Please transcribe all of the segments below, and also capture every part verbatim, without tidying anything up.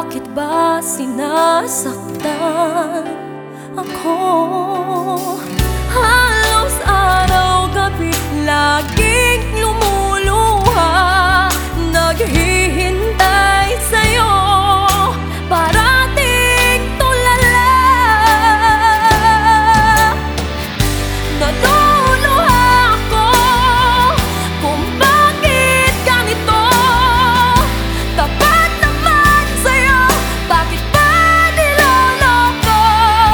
Bakit ba sinasaktan ako? Halos araw-gabi laging lumuluha, naghihintay sa'yo, parating tulala. Naluluha ako kung bakit ganito. Tapat naman sa'yo, bakit ba niloloko?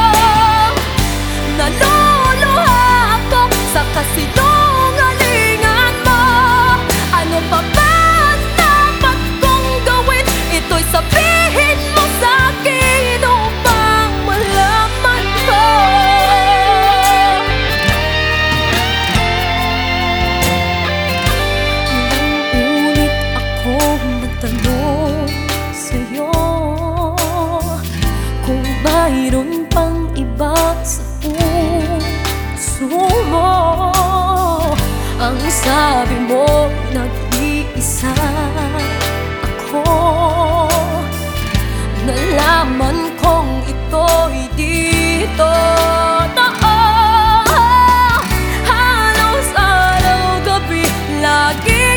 Naluluha ako sa kasinungalingan mo. Ano pa ba ang dapat kong gawin? Ito'y sabihin mo sa'kin upang malaman ko. Ilang ulit akong nagtanong sa'yo kung mayroon pang iba sa puso mo. Ang sabi mo, nag-iisa ako. Nalaman kong ito'y di totoo. Halos araw-gabi lagi